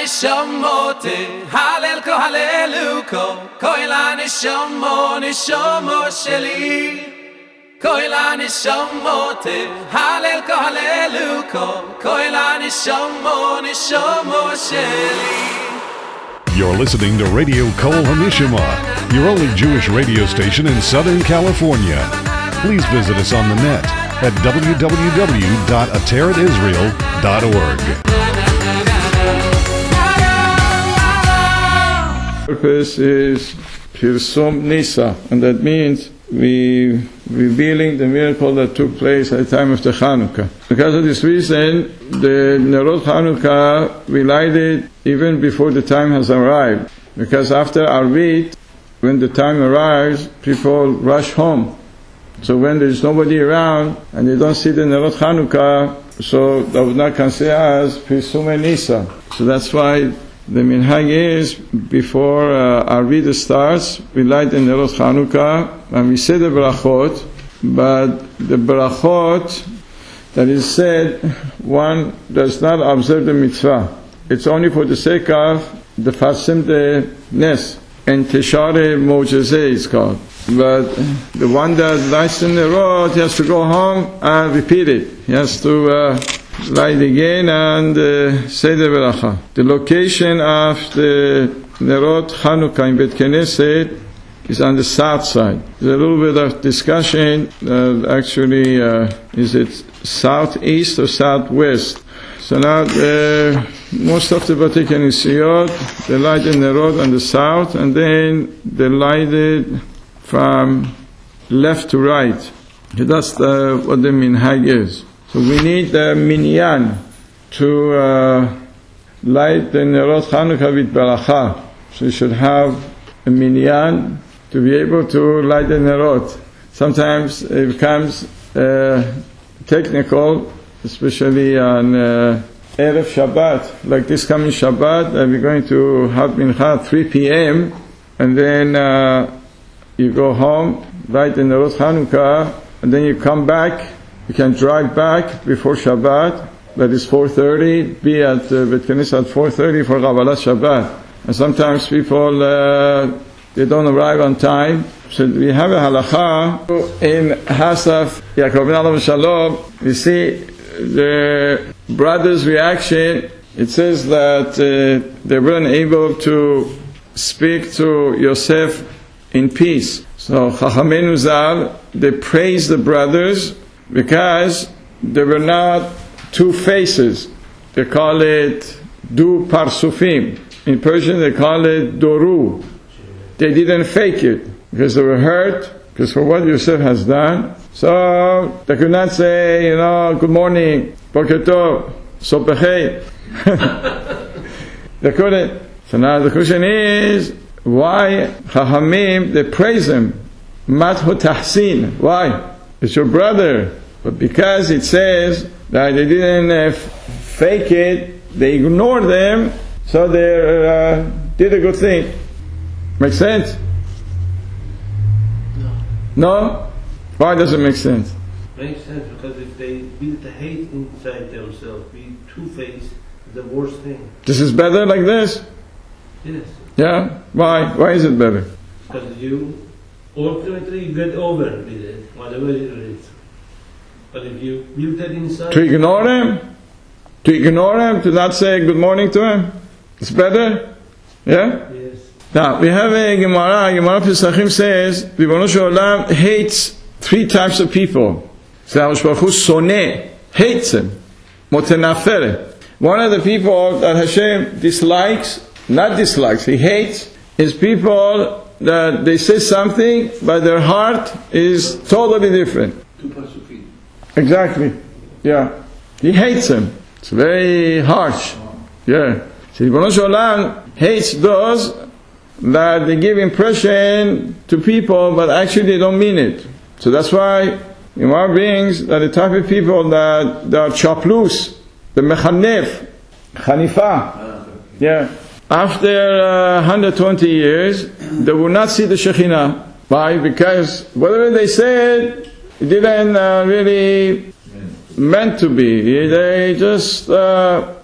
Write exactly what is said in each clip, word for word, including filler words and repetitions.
nishamote halel ko haleluko koila nishamo nishamo sheli koila nishamote halel ko haleluko koila nishamo nishamo sheli. You're listening to Radio Kol Hanishma, your only Jewish radio station in Southern California. Please visit us on the net at w w w dot ateret israel dot org. Purpose is Pirsum Nisa, and that means we revealing the miracle that took place at the time of the Hanukkah. Because of this reason, the Nerot Hanukkah we lighted even before the time has arrived. Because after Arvit, when the time arrives, people rush home. So when there is nobody around and they don't see the Nerot Hanukkah, so that would not consider as Pirsum Nisa. So that's why the minhag is, before uh, Arvit starts, we light the Nerot Hanukkah and we say the brachot, but the brachot that is said, one does not observe the mitzvah. It's only for the sake of the Farsim de Nes, and Teshare Mojazeh is called. But the one that lights the Nerot, he has to go home and repeat it. He has to uh, light again and uh, say the beracha. The location of the Nerot Hanukkah in Bet Knesset is on the south side. There's a little bit of discussion, uh, actually, uh, is it southeast or southwest? So now, uh, most of the Batei Knesset, they light the Nerot on the south, and then they light it from left to right. That's the, what the minhag is. So we need the minyan to uh, light the Nerot Hanukkah with beracha. So you should have a minyan to be able to light the Nerot. Sometimes it becomes uh, technical, especially on uh, Erev Shabbat, like this coming Shabbat, uh, we're going to have mincha at three p.m. and then uh, you go home, light the Nerot Hanukkah, and then you come back. You can drive back before Shabbat, that is four thirty, be at uh, Bet Knesset at four thirty for Kabbalat Shabbat. And sometimes people, uh, they don't arrive on time. So we have a halacha in Hasaf, Yaakov ben Alam Shalom, we see the brothers' reaction. It says that uh, they weren't able to speak to Yosef in peace. So Chachamenu Zal, they praise the brothers because they were not two faces. They call it du parsufim. In Persian they call it doru. They didn't fake it because they were hurt, because for what Yosef has done. So they could not say, you know, good morning, boker tov, sobechei. They couldn't. So now the question is, why Chachamim, they praise him? Mathu tahsin. Why? It's your brother. But because it says that they didn't uh, fake it, they ignored them, so they uh, did a good thing. Make sense? No. No? Why does it make sense? Makes sense because if they build the hate inside themselves, be two-faced, the worst thing. This is better like this? Yes. Yeah? Why? Why is it better? Because you ultimately get over with it, whatever it is. But if you build that inside... To ignore him? To ignore him? To not say good morning to him? It's better? Yeah? Yes. Now, we have a Gemara. Gemara Pesachim says, Ribono Shel Olam hates three types of people. So, Baruch Hu soneh, hates him. Motenafere. One of the people that Hashem dislikes, not dislikes, he hates, is people that they say something, but their heart is totally different. Exactly. Yeah. He hates them. It's very harsh. Yeah. So Ribono Shel Olam hates those that they give impression to people, but actually they don't mean it. So that's why Gemara brings that the type of people that, that are chaplus, the mechanef, chanifa. Yeah. After uh, one hundred twenty years, they will not see the Shekhinah. Why? Because whatever they said, it didn't uh, really meant to be. They just uh,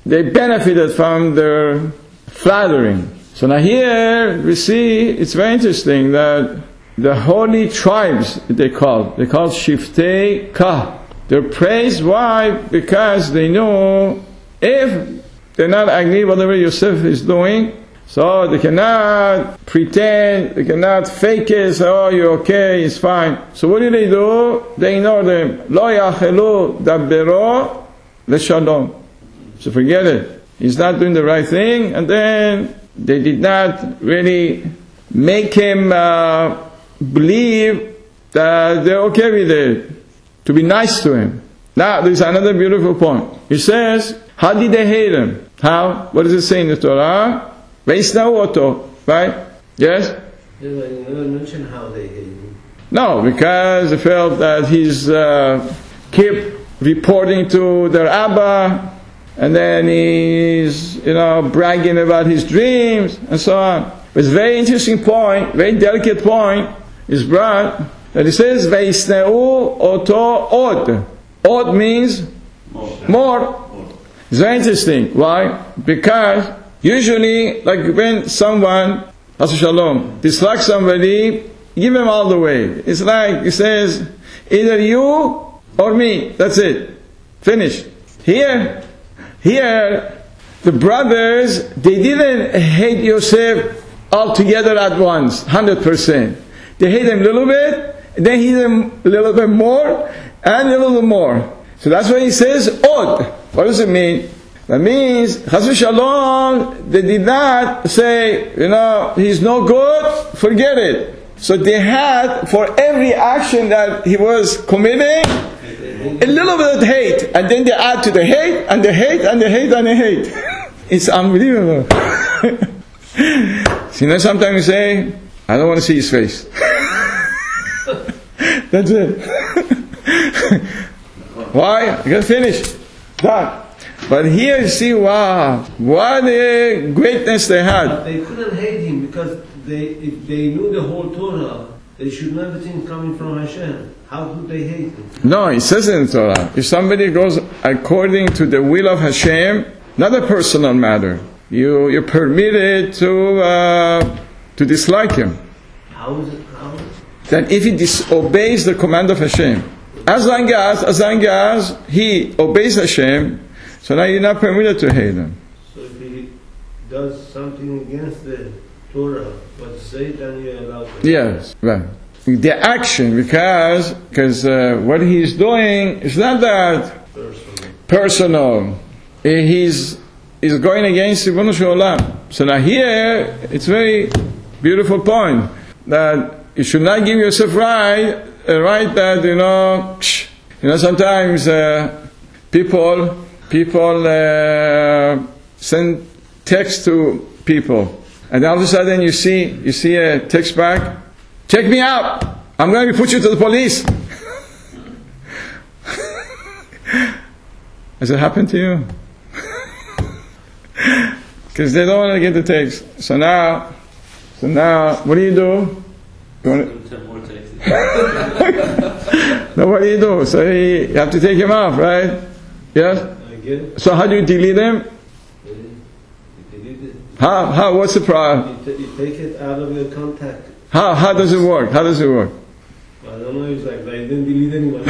they benefited from their flattering. So now here we see, it's very interesting that the holy tribes, they call, they call Shiftei Kah. They're praised, why? Because they know if they're not agree whatever Yosef is doing, so they cannot pretend, they cannot fake it, say, oh, you're okay, it's fine. So what do they do? They ignore them. Lo yachelu dabbero leshalom. So forget it. He's not doing the right thing, and then they did not really make him uh, believe that they're okay with it, to be nice to him. Now, there's another beautiful point. He says, how did they hate him? How? What does it say in the Torah? Veisna'u oto, right? Yes? You never mention how they hate him. No, because they felt that he's uh, keep reporting to their Abba, and then he's, you know, bragging about his dreams, and so on. But it's a very interesting point, very delicate point, is brought, that he says, Veisna'u oto od. Od means more. more. It's very interesting. Why? Because usually, like when someone, Hasu Shalom, dislikes somebody, give him all the way. It's like, he says, either you or me. That's it. Finished. Here, here, the brothers, they didn't hate Yosef altogether at once, one hundred percent. They hate him a little bit, then hate him a little bit more, and a little more. So that's why he says, Od. What does it mean? That means, Chas v'shalom, they did not say, you know, he's no good, forget it. So they had, for every action that he was committing, a little bit of hate. And then they add to the hate, and the hate, and the hate, and the hate. It's unbelievable. So, you know, sometimes you say, I don't want to see his face. That's it. Why? You got to finish. Done. But here you see, wow, what a greatness they had. But they couldn't hate him because they, if they knew the whole Torah, they should know everything coming from Hashem. How could they hate him? No, it says in the Torah, if somebody goes according to the will of Hashem, not a personal matter, you, you're permitted to, uh, to dislike him. How is it? How is it? That if he disobeys the command of Hashem, as long as, as long as he obeys Hashem, so now you're not permitted to hate him. So if he does something against the Torah, what say, then you're allowed to. Yes, right. The action, because because uh, what he's doing is not that Personal. personal. He's he's going against Ribono Shel Olam. So now here it's very beautiful point that you should not give yourself right a right that you know you know sometimes uh, people. People uh, send text to people, and all of a sudden you see you see a text back. Check me out. I'm going to put you to the police. Has it happened to you? Because they don't want to get the text. So now, so now, what do you do? You want to... No, what do you do? So you have to take him off, right? Yes. So how do you delete them? How? How? What's the problem? You, t- you take it out of your contact. How? How does it work? How does it work? I don't know. It's like I didn't delete anyone.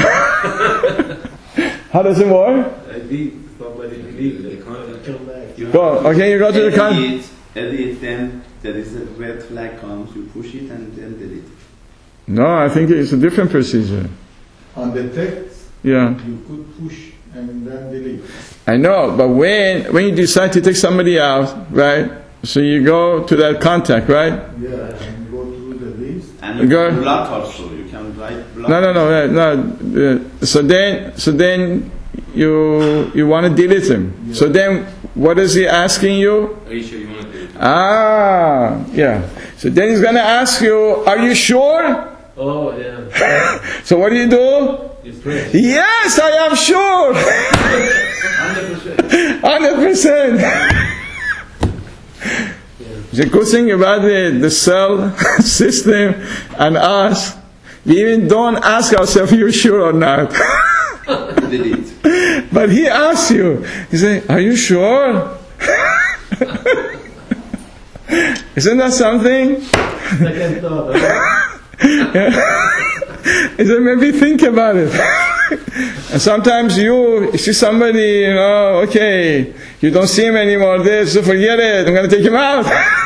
How does it work? I did. Somebody deleted it. Come back. You Go. Okay, you go to the con. edit, edit, then there is a red flag comes. You push it and then delete it. No, I think it's a different procedure. On the text, Yeah. you could push and then delete. I know, but when when you decide to take somebody out, right? So you go to that contact, right? Yeah, and go through the list. And you Go- can block also. You can write block. No, no, no, no. no. Uh, So then, so then you you want to delete him. So then, what is he asking you? Are you sure you want to do it? Ah, yeah. So then he's going to ask you, are you sure? Oh yeah. So what do you do? You press. Yes, I am sure. Hundred percent. one hundred percent. The good thing about the, the cell system and us, we even don't ask ourselves, are you sure or not? delete. But he asks you, he say, are you sure? Isn't that something? Second thought. Huh? He said, maybe think about it. And sometimes you, you see somebody, you know, okay, you don't see him anymore, this, so forget it, I'm going to take him out.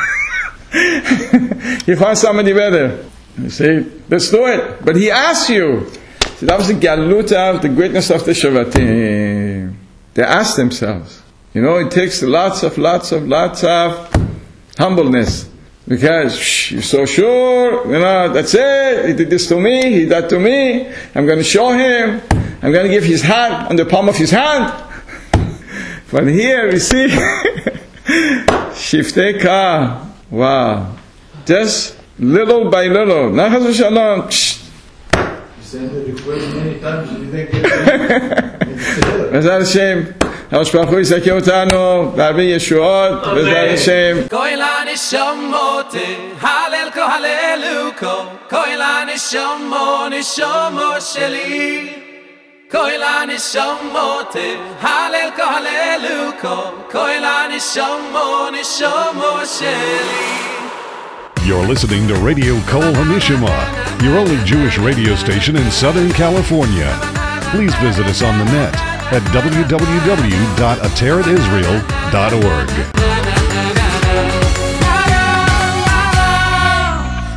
You find somebody better. You say, let's do it. But he asks you. So that was the galuta of the greatness of the Shavatim. They ask themselves. You know, it takes lots of, lots of, lots of humbleness. Because shh, you're so sure, you know, that's it, he did this to me, he did that to me, I'm going to show him, I'm going to give his hand on the palm of his hand. But here we see, Shiftei Ka, wow, just little by little, not Chas v'Shalom, shh. You sent the request many times, you didn't get it. B'ezrat Hashem, Hakadosh Baruch Hu yizakeh otanu, b'arvei Yeshuot, B'ezrat Hashem. Koi l'neshomot, halel ko haleluko, koi l'neshomot, neshomot sheli. Koi l'neshomot, halel ko haleluko, koi l'neshomot, neshomot sheli. You're listening to Radio Kol HaNishama, your only Jewish radio station in Southern California. Please visit us on the net at w w w dot ateret israel dot org.